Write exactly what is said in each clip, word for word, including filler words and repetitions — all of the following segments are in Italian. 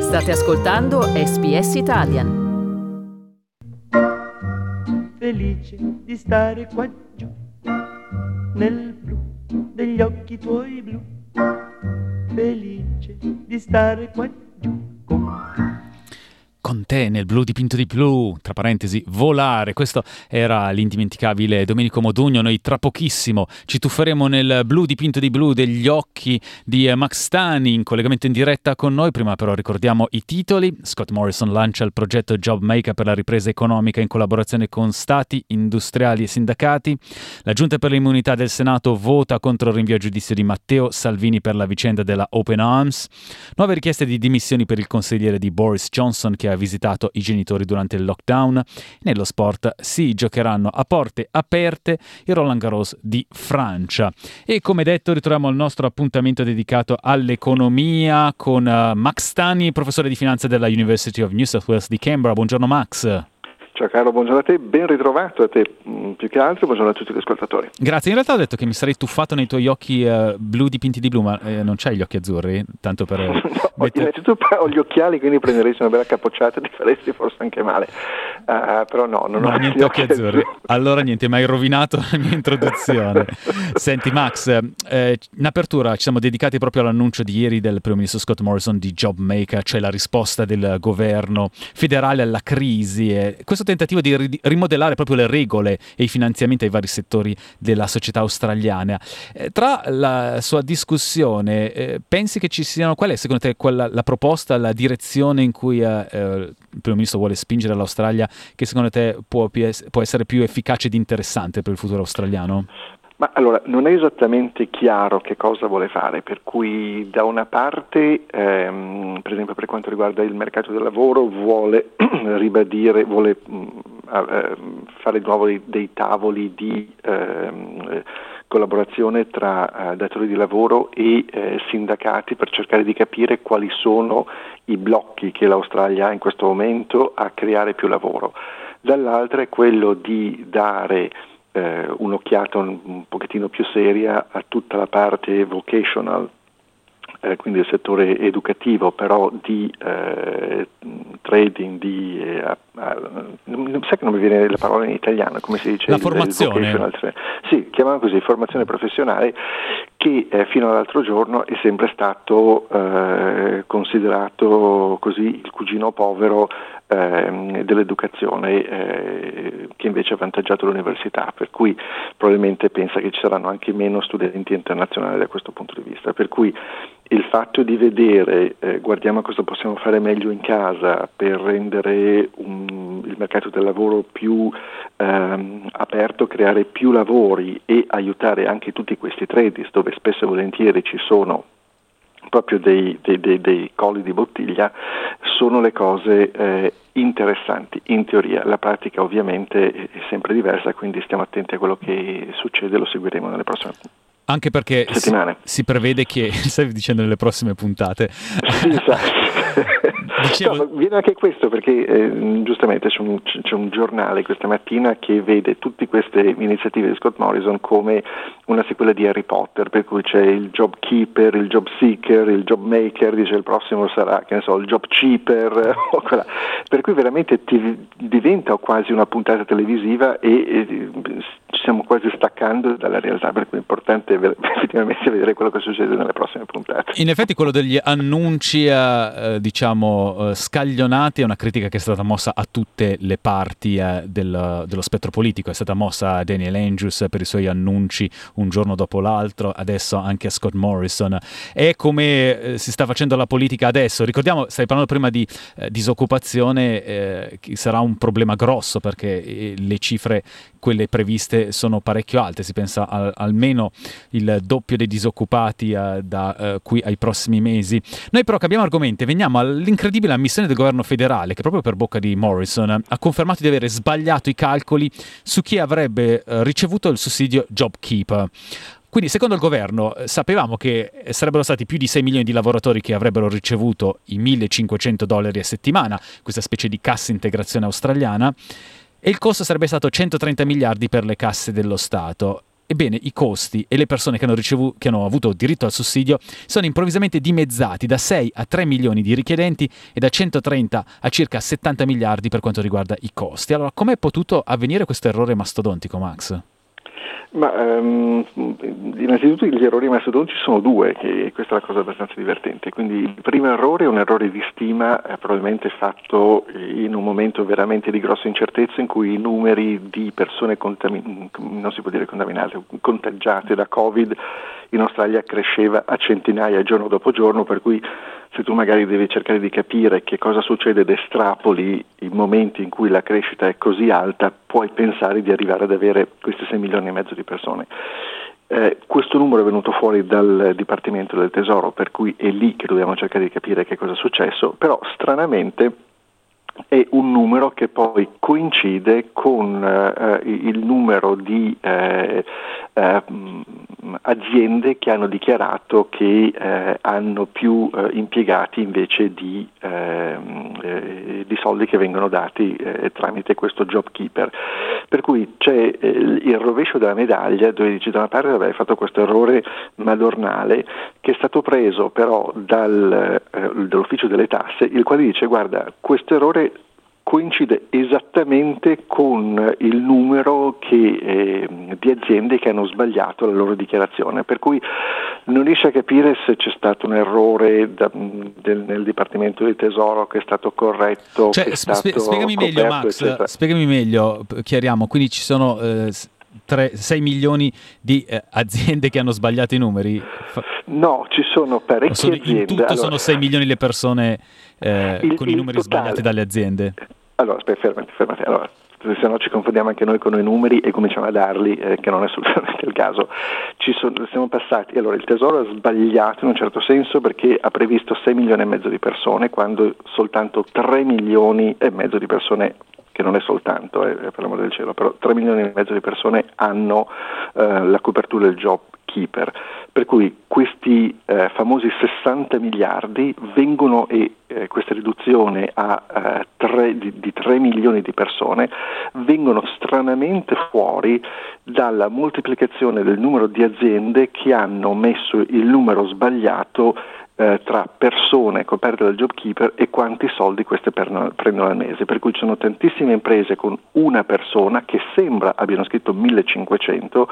State ascoltando S B S Italian. Felice di stare qua giù, nel blu degli occhi tuoi blu. Felice di stare qua giù con te. Con te nel blu dipinto di blu, tra parentesi, volare. Questo era l'indimenticabile Domenico Modugno. Noi tra pochissimo ci tufferemo nel blu dipinto di blu degli occhi di Max Stani in collegamento in diretta con noi. Prima però ricordiamo i titoli. Scott Morrison lancia il progetto JobMaker per la ripresa economica in collaborazione con stati, industriali e sindacati. La Giunta per l'immunità del Senato vota contro il rinvio a giudizio di Matteo Salvini per la vicenda della Open Arms. Nuove richieste di dimissioni per il consigliere di Boris Johnson che ha visitato i genitori durante il lockdown. Nello sport si giocheranno a porte aperte il Roland Garros di Francia. E come detto ritroviamo il nostro appuntamento dedicato all'economia con uh, Max Stani, professore di finanza della University of New South Wales di Canberra. Buongiorno Max. Ciao caro, buongiorno a te, ben ritrovato a te più che altro, buongiorno a tutti gli ascoltatori. Grazie, in realtà ho detto che mi sarei tuffato nei tuoi occhi uh, blu dipinti di blu, ma eh, non c'hai gli occhi azzurri? Tanto per... no, mettere... innanzitutto ho gli occhiali, quindi prenderesti una bella capocciata e ti faresti forse anche male, uh, però no, non no, ho niente gli occhi occhi azzurri. azzurri. Allora niente, mi hai rovinato la mia introduzione. Senti Max, eh, in apertura ci siamo dedicati proprio all'annuncio di ieri del primo ministro Scott Morrison di JobMaker, cioè la risposta del governo federale alla crisi, e questo tentativo di ri- rimodellare proprio le regole e i finanziamenti ai vari settori della società australiana. Eh, tra la sua discussione, eh, pensi che ci siano, qual è secondo te quella, la proposta, la direzione in cui eh, eh, il primo ministro vuole spingere l'Australia, che secondo te può, può essere più efficace ed interessante per il futuro australiano? Ma allora, non è esattamente chiaro che cosa vuole fare, per cui da una parte, ehm, per esempio per quanto riguarda il mercato del lavoro, vuole ribadire, vuole mh, eh, fare di nuovo dei, dei tavoli di ehm, collaborazione tra eh, datori di lavoro e eh, sindacati per cercare di capire quali sono i blocchi che l'Australia ha in questo momento a creare più lavoro. Dall'altra è quello di dare Eh, un'occhiata un, un pochettino più seria a tutta la parte vocational, eh, quindi il settore educativo, però di eh, trading, di eh, a, a, non sai che non mi viene la parola in italiano, come si dice? La il, formazione. Il vocational, sì, chiamano così, formazione professionale, che eh, fino all'altro giorno è sempre stato eh, considerato così il cugino povero eh, dell'educazione, eh, che invece ha avvantaggiato l'università, per cui probabilmente pensa che ci saranno anche meno studenti internazionali da questo punto di vista, per cui il fatto di vedere, eh, guardiamo cosa possiamo fare meglio in casa per rendere un, il mercato del lavoro più ehm, aperto, creare più lavori e aiutare anche tutti questi traders dove spesso e volentieri ci sono proprio dei, dei, dei, dei colli di bottiglia, sono le cose eh, interessanti. In teoria la pratica ovviamente è sempre diversa, quindi stiamo attenti a quello che succede, lo seguiremo nelle prossime Anche perché si, si prevede che, stavi dicendo nelle prossime puntate. Sì, esatto. Dicevo... No, viene anche questo perché eh, giustamente c'è un, c'è un giornale questa mattina che vede tutte queste iniziative di Scott Morrison come una sequela di Harry Potter, per cui c'è il job keeper, il job seeker, il job maker, dice il prossimo sarà, che ne so, il job cheaper, per cui veramente ti diventa quasi una puntata televisiva e, e ci stiamo quasi staccando dalla realtà, per cui è importante effettivamente vedere quello che succede nelle prossime puntate. In effetti quello degli annunci eh, diciamo eh, scaglionati è una critica che è stata mossa a tutte le parti eh, del, dello spettro politico. È stata mossa a Daniel Andrews per i suoi annunci un giorno dopo l'altro, adesso anche a Scott Morrison. È come eh, si sta facendo la politica adesso. Ricordiamo, stai parlando prima di eh, disoccupazione, eh, che sarà un problema grosso perché eh, le cifre, quelle previste, sono parecchio alte. Si pensa a, almeno il doppio dei disoccupati uh, da uh, qui ai prossimi mesi. Noi però cambiamo argomento e veniamo all'incredibile ammissione del governo federale che proprio per bocca di Morrison ha confermato di avere sbagliato i calcoli su chi avrebbe uh, ricevuto il sussidio JobKeeper. Quindi secondo il governo sapevamo che sarebbero stati più di sei milioni di lavoratori che avrebbero ricevuto i millecinquecento dollari a settimana, questa specie di cassa integrazione australiana, e il costo sarebbe stato centotrenta miliardi per le casse dello Stato. Ebbene, i costi e le persone che hanno, ricevuto, che hanno avuto diritto al sussidio sono improvvisamente dimezzati da sei a tre milioni di richiedenti e da centotrenta a circa settanta miliardi per quanto riguarda i costi. Allora, com'è potuto avvenire questo errore mastodontico, Max? Ma um, innanzitutto gli errori mastodontici sono due, e questa è la cosa abbastanza divertente. Quindi il primo errore è un errore di stima, eh, probabilmente fatto in un momento veramente di grossa incertezza, in cui i numeri di persone contamin- non si può dire contaminate, contagiate da Covid in Australia cresceva a centinaia giorno dopo giorno, per cui se tu magari devi cercare di capire che cosa succede ed estrapoli i momenti in cui la crescita è così alta, puoi pensare di arrivare ad avere questi sei milioni e mezzo di persone. Eh, questo numero è venuto fuori dal Dipartimento del Tesoro, per cui è lì che dobbiamo cercare di capire che cosa è successo, però stranamente è un numero che poi coincide con eh, il numero di eh, eh, aziende che hanno dichiarato che eh, hanno più eh, impiegati invece di, eh, eh, di soldi che vengono dati eh, tramite questo JobKeeper. Per cui c'è eh, il rovescio della medaglia, dove dici da una parte hai fatto questo errore madornale che è stato preso però dal, eh, dall'ufficio delle tasse, il quale dice guarda, questo errore coincide esattamente con il numero che, eh, di aziende che hanno sbagliato la loro dichiarazione, per cui non riesce a capire se c'è stato un errore da, del, nel Dipartimento del Tesoro che è stato corretto. Cioè, che è stato spie- spiegami meglio, coperto, Max, eccetera. spiegami meglio, chiariamo, quindi ci sono eh, sei milioni di eh, aziende che hanno sbagliato i numeri? Fa- No, ci sono parecchie sono, aziende. In tutto allora, sono sei milioni le persone eh, il, con i il numeri totale, sbagliati dalle aziende? Allora, aspetta, fermati, fermati. Allora, se no ci confondiamo anche noi con i numeri e cominciamo a darli, eh, che non è assolutamente il caso. Ci sono, siamo passati, allora il Tesoro ha sbagliato in un certo senso perché ha previsto sei milioni e mezzo di persone, quando soltanto tre milioni e mezzo di persone, che non è soltanto, eh, per l'amore del cielo, però tre milioni e mezzo di persone hanno eh, la copertura del JobKeeper. Per cui questi eh, famosi sessanta miliardi vengono, e eh, questa riduzione a, eh, tre, di, di tre milioni di persone vengono stranamente fuori dalla moltiplicazione del numero di aziende che hanno messo il numero sbagliato eh, tra persone coperte dal JobKeeper e quanti soldi queste per, prendono al mese. Per cui ci sono tantissime imprese con una persona che sembra abbiano scritto millecinquecento,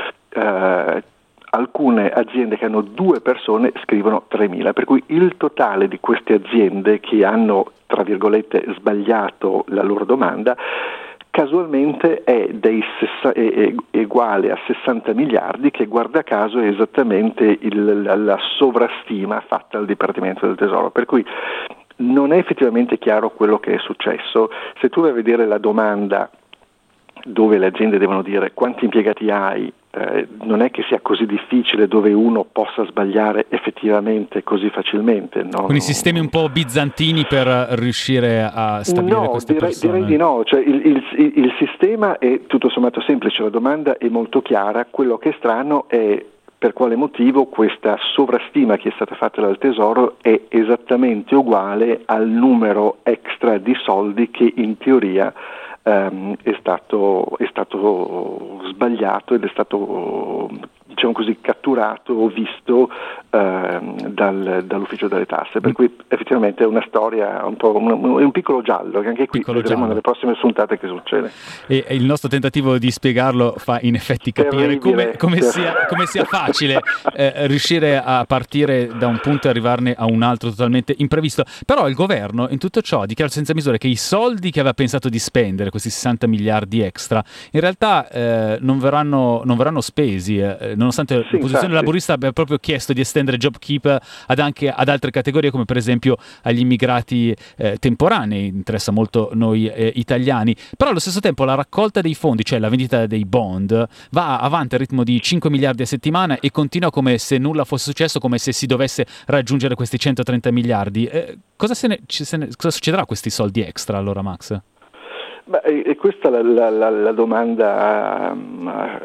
eh, alcune aziende che hanno due persone scrivono tremila, per cui il totale di queste aziende che hanno, tra virgolette, sbagliato la loro domanda, casualmente è, dei sessa, è, è uguale a sessanta miliardi, che guarda caso è esattamente il, la, la sovrastima fatta dal Dipartimento del Tesoro, per cui non è effettivamente chiaro quello che è successo. Se tu vai a vedere la domanda dove le aziende devono dire quanti impiegati hai, eh, non è che sia così difficile dove uno possa sbagliare effettivamente così facilmente. No? Quindi sistemi un po' bizantini per riuscire a stabilire no, queste direi, persone? direi di no, cioè il, il, il sistema è tutto sommato semplice, la domanda è molto chiara, quello che è strano è per quale motivo questa sovrastima che è stata fatta dal Tesoro è esattamente uguale al numero extra di soldi che in teoria Um, è stato, è stato sbagliato ed è stato, diciamo così, catturato o visto uh, dal, dall'ufficio delle tasse, per cui effettivamente è una storia un po' un, un piccolo giallo, che anche qui Piccolo vedremo giallo. nelle prossime puntate che succede. E, e il nostro tentativo di spiegarlo fa in effetti capire come, come, sia, come sia facile eh, riuscire a partire da un punto e arrivarne a un altro totalmente imprevisto. Però il governo in tutto ciò ha dichiarato senza misura che i soldi che aveva pensato di spendere, questi sessanta miliardi extra, in realtà eh, non verranno non verranno spesi, eh, nonostante sì, l'opposizione infatti. laburista abbia proprio chiesto di estendere JobKeeper ad anche ad altre categorie, come per esempio agli immigrati eh, temporanei. Interessa molto noi eh, italiani, però allo stesso tempo la raccolta dei fondi, cioè la vendita dei bond, va avanti al ritmo di cinque miliardi a settimana e continua come se nulla fosse successo, come se si dovesse raggiungere questi centotrenta miliardi. Eh, cosa, se ne, se ne, cosa succederà a questi soldi extra allora, Max? Beh, e questa è la, la, la, la domanda um,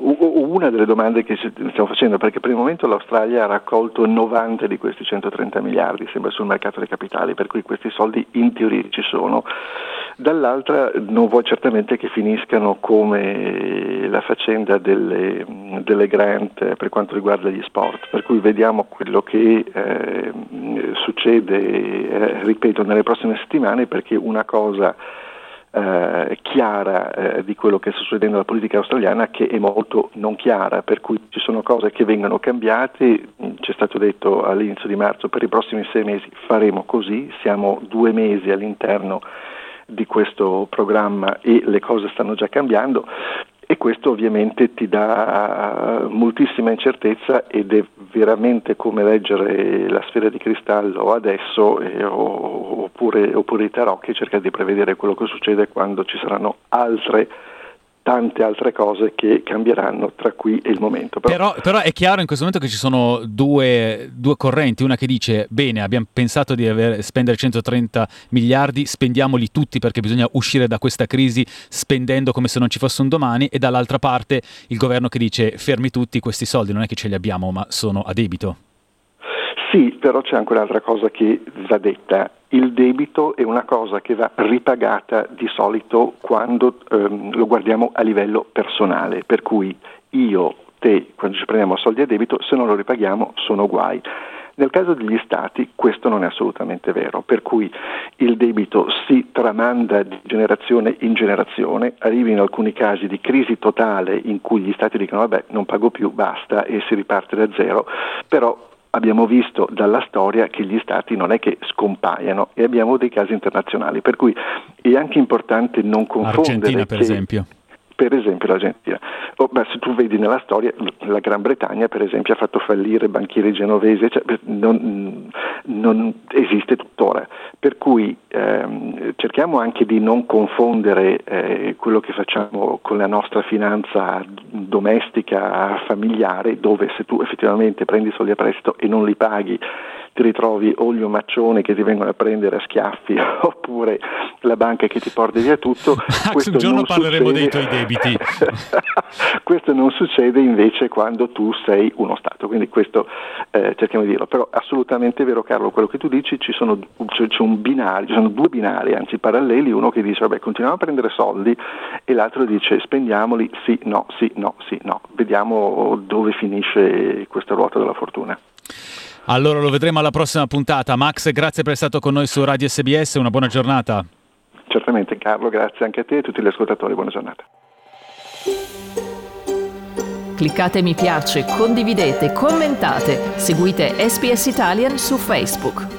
una delle domande che ci stiamo facendo, perché per il momento l'Australia ha raccolto novanta di questi centotrenta miliardi, sembra, sul mercato dei capitali, per cui questi soldi in teoria ci sono. Dall'altra non vuoi certamente che finiscano come la faccenda delle, delle grant per quanto riguarda gli sport, per cui vediamo quello che eh, succede, eh, ripeto, nelle prossime settimane, perché una cosa Eh, chiara eh, di quello che sta succedendo nella politica australiana, che è molto non chiara, per cui ci sono cose che vengono cambiate. Ci è stato detto all'inizio di marzo: per i prossimi sei mesi faremo così, siamo due mesi all'interno di questo programma e le cose stanno già cambiando, e questo ovviamente ti dà moltissima incertezza, ed è veramente come leggere la sfera di cristallo adesso, eh, oppure, oppure i tarocchi, cercare di prevedere quello che succede quando ci saranno altre tante altre cose che cambieranno tra qui e il momento. Però, però, però è chiaro in questo momento che ci sono due, due correnti, una che dice bene, abbiamo pensato di aver, spendere centotrenta miliardi, spendiamoli tutti perché bisogna uscire da questa crisi spendendo come se non ci fosse un domani, e dall'altra parte il governo che dice fermi tutti, questi soldi non è che ce li abbiamo ma sono a debito. Sì, però c'è anche un'altra cosa che va detta. Il debito è una cosa che va ripagata di solito quando ehm, lo guardiamo a livello personale, per cui io, te, quando ci prendiamo soldi a debito, se non lo ripaghiamo sono guai. Nel caso degli stati questo non è assolutamente vero, per cui il debito si tramanda di generazione in generazione, arrivi in alcuni casi di crisi totale in cui gli stati dicono vabbè, non pago più, basta, e si riparte da zero, però abbiamo visto dalla storia che gli stati non è che scompaiano, e abbiamo dei casi internazionali, per cui è anche importante non confondere. Argentina, per che, esempio. Per esempio l'Argentina. Oh, beh, se tu vedi nella storia, la Gran Bretagna per esempio ha fatto fallire banchieri genovesi, cioè, non, non esiste tuttora, per cui ehm, cerchiamo anche di non confondere eh, quello che facciamo con la nostra finanza domestica, familiare, dove se tu effettivamente prendi soldi a prestito e non li paghi ti ritrovi o gli omaccioni che ti vengono a prendere a schiaffi oppure la banca che ti porta via tutto. Max, un giorno parleremo succede... dei tuoi debiti. Questo non succede invece quando tu sei uno Stato, quindi questo eh, cerchiamo di dirlo. Però assolutamente vero, Carlo, quello che tu dici, ci sono, c'è, c'è un binario, ci sono due binari anzi paralleli, uno che dice vabbè continuiamo a prendere soldi e l'altro dice spendiamoli, sì, no, sì, no, sì, no. Vediamo dove finisce questa ruota della fortuna. Allora lo vedremo alla prossima puntata. Max, grazie per essere stato con noi su Radio S B S, una buona giornata. Certamente Carlo, grazie anche a te e a tutti gli ascoltatori, buona giornata. Cliccate mi piace, condividete, commentate, seguite S B S Italian su Facebook.